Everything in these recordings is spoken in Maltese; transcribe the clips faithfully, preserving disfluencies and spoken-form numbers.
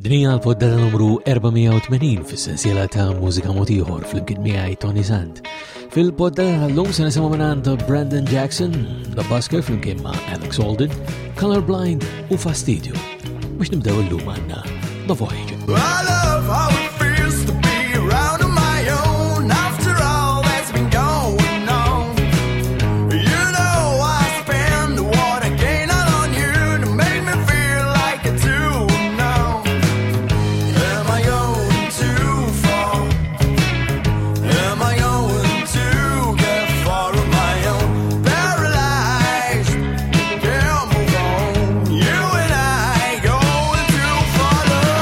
Dinija l-poddata numru erba' tmenin fis-sensiela ta' mużika motiħor fl-imkien miegħi Tony Sant. Fil-poddata tal-lum se nisimgħu mingħand Brandon Jackson, The Busker fl-imkien ma' Alex Alden, Colorblind u Fastidio. Biex nibdew illum għandna The Voyage. I love how it feels to be around on my own after all that's been going on. You know I spend what I gain out on you to make me feel like I do now. Am I going too far? Am I going to get far on my own? Paralyzed, can't move on. You and I going too far.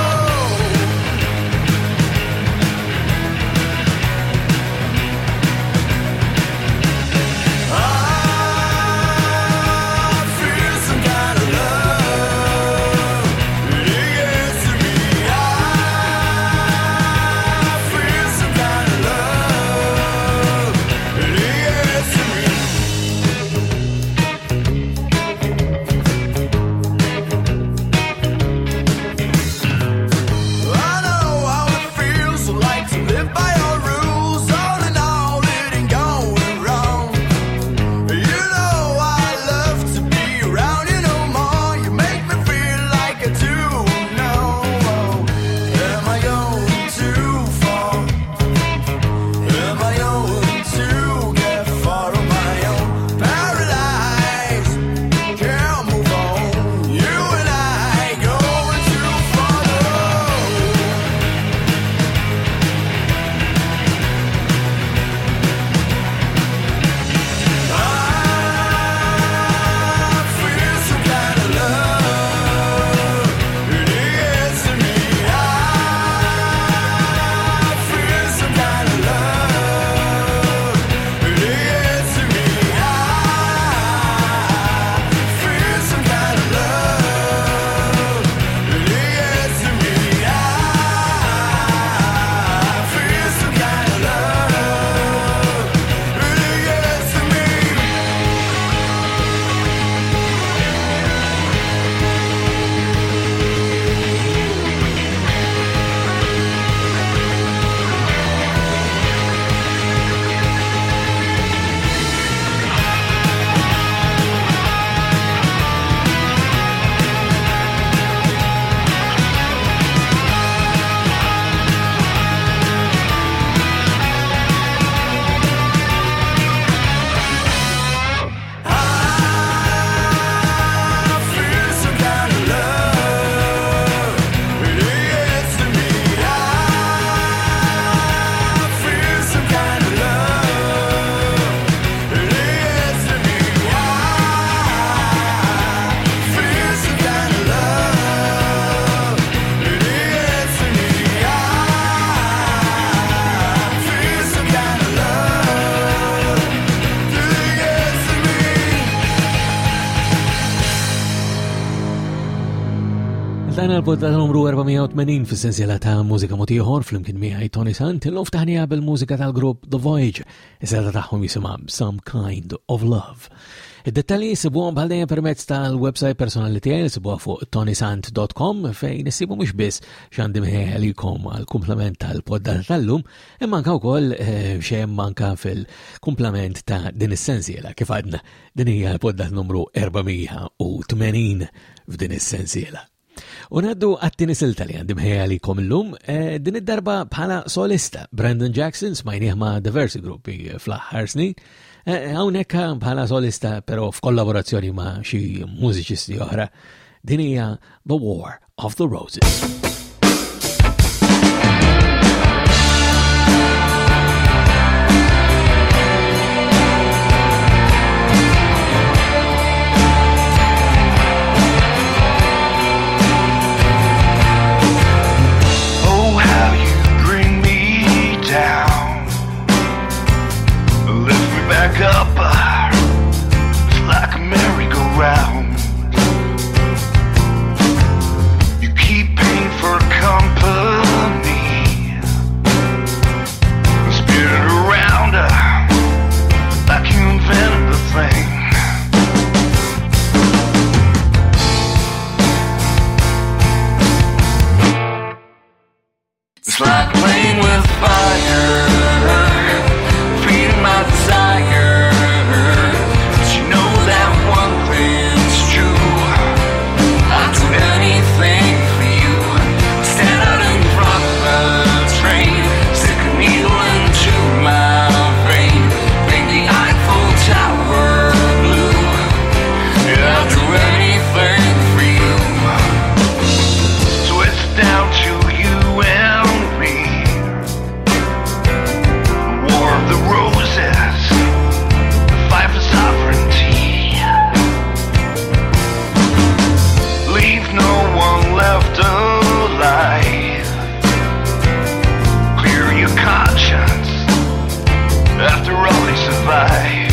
Dana l-poddata numru erba' tmenin fis-sensiela ta' mużika motiħor fl-imkien miegħi Tony Sant, illum ftaħnija bil-mużika tal-grupp The Voyage, is-seta tagħhom jisimha Some Kind of Love. Id-dettalji sibuhom bħal dejjem permezz tal-website personali tiegħi sibuha fuq tony sant dot com fejn issibu mhux biss x'għandi mħejħelikom għall-kumplament tal-poddata tal-lum, imma anke wkoll xejn manka fil-kumplament ta' din is-sensiela kif għadna din hija l-poddata numru erba' tmenin f'din is-sensiela. Unaddu għattini silta li għandim ħejalikom l-lum, eh, din id-darba bħala solista Brandon Jackson smajnieh ma' diversi gruppi fl-aħħar snin, hawnhekk eh, bħala solista però f'kollaborazzjoni ma' xi mużiċisti oħra, din hija The War of the Roses. Up, it's like a merry-go-round. You keep paying for It's like playing with fire, feeding my desire. But you know that one thing's true, I'd do anything for you. Stand out in front of the train, stick a needle into my brain, make the Eiffel Tower blue. Yeah, I'd do anything for you. So it's down to you and me, the war of the roses, the fight for sovereignty. Leave no one left alive. Clear your conscience after all they survived.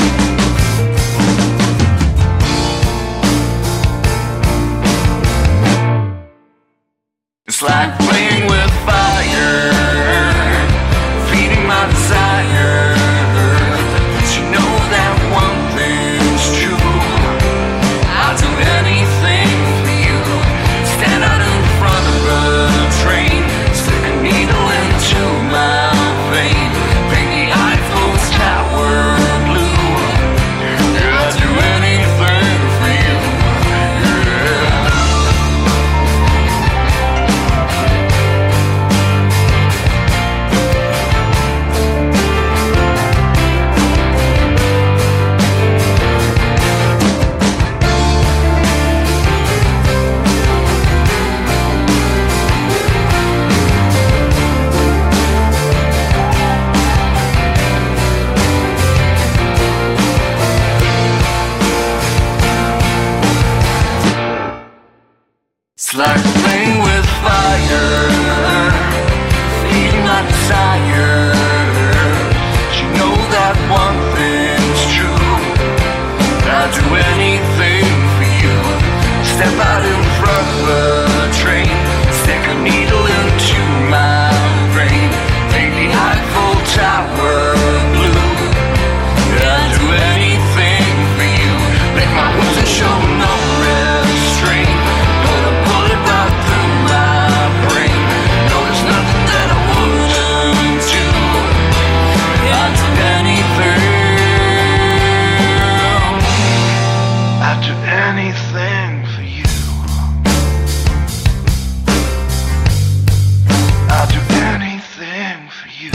It's like playing with fire, feeding my desire. But you know that one thing's true, I'll do anything for you. Stand out in front of a train, stick a needle into my vein, paint the Eiffel Tower blue. Yeah, I'll do anything for you. Yeah. It's like playing with fire, feeding my desire. But you know that one thing's true, I'll do anything for you. Step out in front of the train, stick a needle into my brain, make the Eiffel Tower blue. I'll do anything for you. Make my words and show no restraint. Put a bullet right through my brain. No, there's nothing that I wouldn't do. I'd do anything. I'd do anything for you. I'd do anything for you.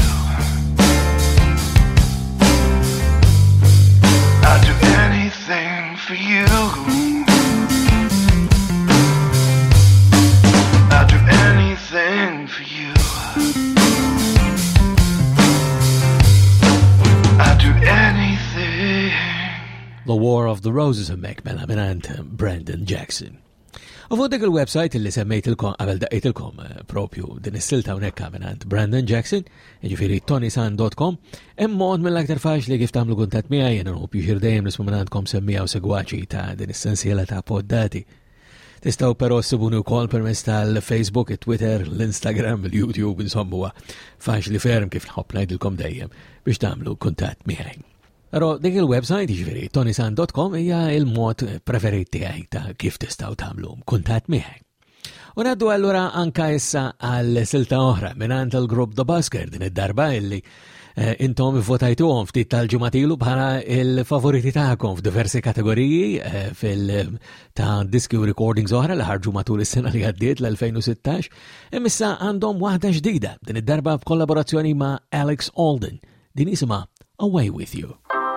I'd do anything for you. I'd do anything for you. I'd do anything. The War of the Roses hemmek mela minant Brandon Jackson. U fuq dik il-website li semmejtilkom qabel daqqejtilkom propju din is-silta hawnhekk minant Brandon Jackson, jiġifieri tonysan dot com, hemm mod mill-aktar faċli kif tagħmlu kuntatt miegħi, jiena nħobb jixir dejjem nisma' minantkom semmija u segwaċi ta' din is-sensiela ta' poddati. Tistgħu però ssibuni wkoll permezz tal-Facebook, it-Twitter, l-Instagram, il-YouTube, insomma huwa faċli ferm kif nħobb ngħidilkom dejjem biex tagħmlu kuntatt miegħi. Però dik il-website jiġifieri tonysan dot com hija il-mod preferit tiegħi ta' kif tistgħu tagħmlu kuntatt miegħi. U ngħaddu allura anke issa għal silta oħra mingħand il-grupp The Busker din id-darba illi eh, intom votajtuhom ftit tal-ġimgħatilu bħala il-favoriti tagħkom f'diversi kategoriji eh, fil ta' diski u recordings oħra li ħarġu matul is-sena li għaddiet l-elfejn u sittax. Hemm issa għandhom waħda ġdida din id-darba b'kollaborazzjoni ma' Alex Alden. Din isimha Away With You.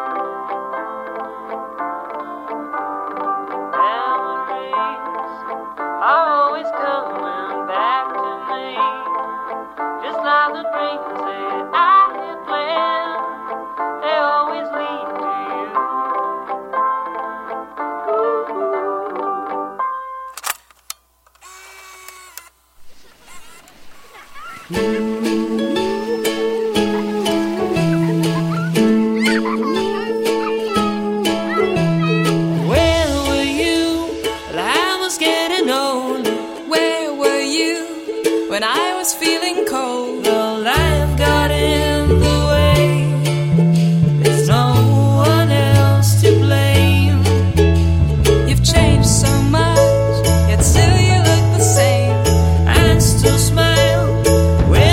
Always coming back to me, just like the dreams that I had planned. They always lead to you. Where were you? Well, I was getting old. Where were you when I was feeling cold? Well, life got in the way. There's no one else to blame. You've changed so much, yet still you look the same. I still smile. Where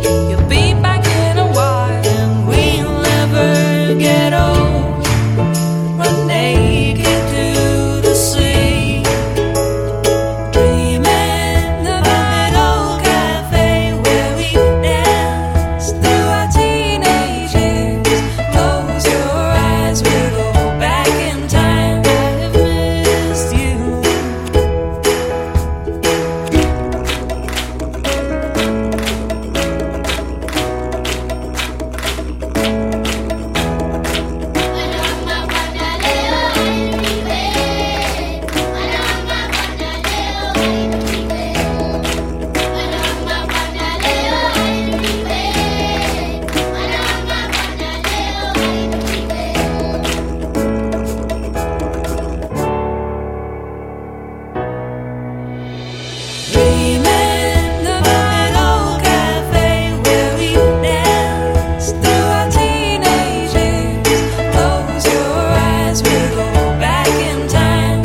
You'll be back in a while, and we'll never get old. Run naked to the sea, dreaming of that old cafe where we danced through our teenage years. Close your eyes, we'll go back in time. I have missed you. Dreaming of that old cafe where we danced through our teenage years. Close your eyes, we'll go back in time.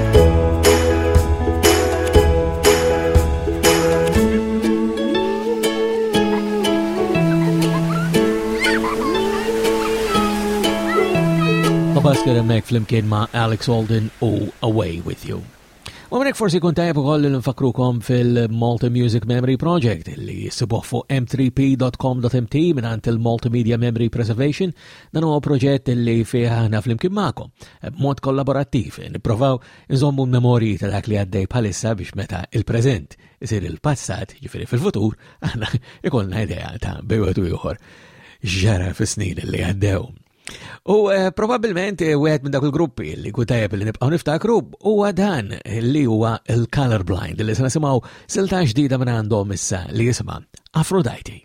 Babaskar hemmhekk flimkien ma' Alex Alden u Away With You. U għamnek forsi kun tajab ukoll l-nfakrukom fil-Malta Music Memory Project li jissibuh fuq m three p dot com dot m t minant il-Multimedia Memory Preservation. Dan huwa proġett li fih aħna flimkien magħkom b'mod kollaborattiv nipprovaw nżommu memorji ta' dak li għaddej bħalissa biex meta il-preżent isir il-passat, ġifieri fil-futur, aħna ikollna idea ta' bejwet u ieħor ġara fis-snin li għaddew. U uh, probabilment wieħed minn dak il-gruppi li kutajab li nibqgħu niftakru huwa dan li huwa il-Colorblind li se nisimgħu silta ġdida minn għandhom issa li jisimha Aphrodite.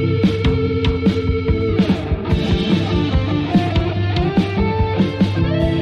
Thank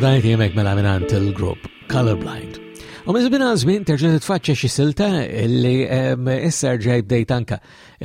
Aphrodite jemek mela minant il-grupp Colorblind. U mizbina żmien terġa' titfaċċa xi silta li issa rġaj bdejt anka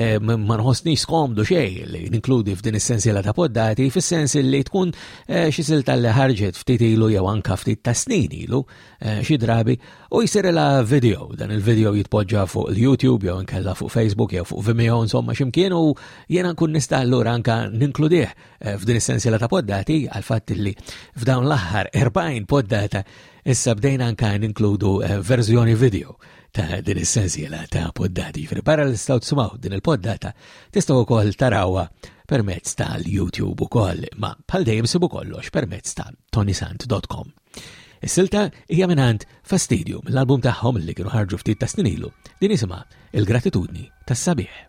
ma nħossniex skomdu xejn li ninkludi f'din is-sensiela ta' poddati fis-sens li tkun xi silta li ħarġet ftit ilu jew anka ftit ta' snin ilu xi drabi u jsirela video. Dan il-video jitpoġġa fuq il-YouTube jew inkella fuq Facebook jew fuq Vimeo insomma x'imkien u jiena nkun nista' allura anka ninkludih f'din is-sensiela ta' poddati għal fatt li f'dawn l-aħħar erbgħin poddata issa bdejna anka ninkludu verżjoni video ta' din is-sensiela ta' poddati. Para li tistgħu tsimgħu din il-poddata tistgħu wkoll tarawha permezz tal-YouTube ukoll, ma bħal dejjem sibu kollox permezz ta' tonysant dot com. Is-silta hija mingħand Fastidium, l-album tagħhom li kienu ħarġu ftit ta' snin ilu. Din isimha Il-Gratitudni tas-Sabiħ.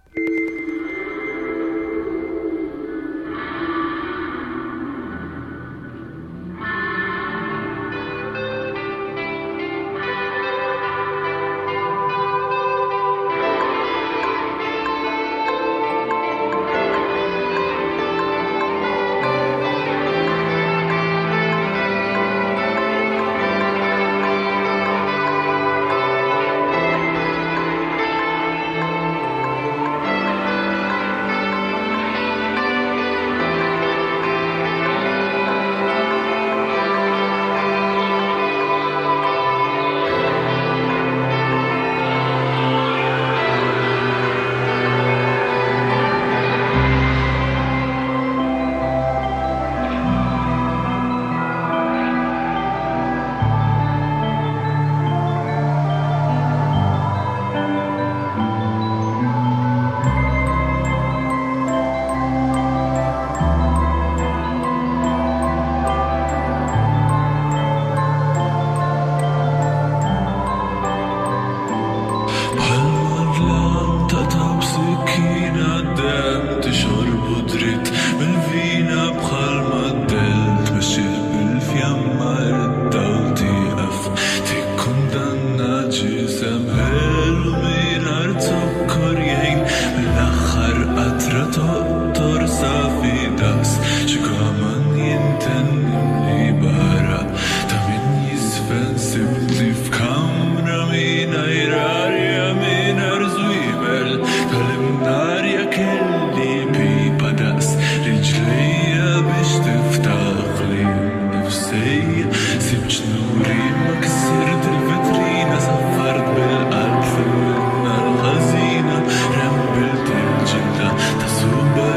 Super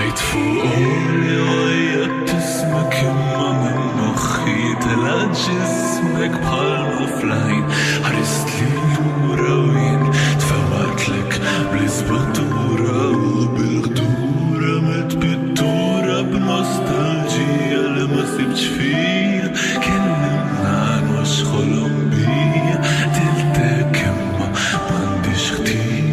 صحيت فوق أمي وعيطت اسمك يما من مخي طلع جسمك بحال في العين حرست لي الوراوين تفوت لك بالزبطورة وبالغدورة مت بالدورة بنوستالجيا لما سبتش فيا كلمنا عن وش خلم بيا تلتك يما مانديش اختيار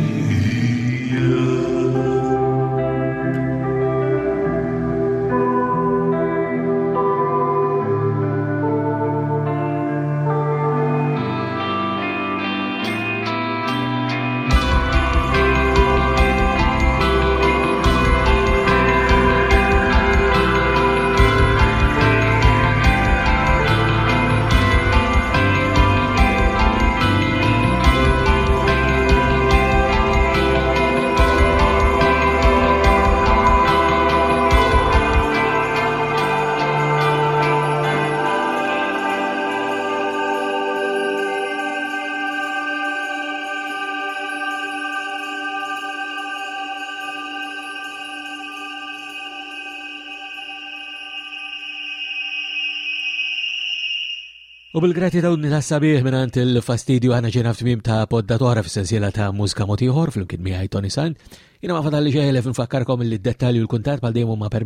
U bil-gratitudni ta' sabiħ minant il-fastidju ħana ġena f'tmim ta' poddatora f'sensiela ta' mużika motiħor fl-imkien miegħi Tony Sant. Jiena ma fadalli ġejle nfakkarkom il-dettalji u l-kuntat bħal dejjem ma'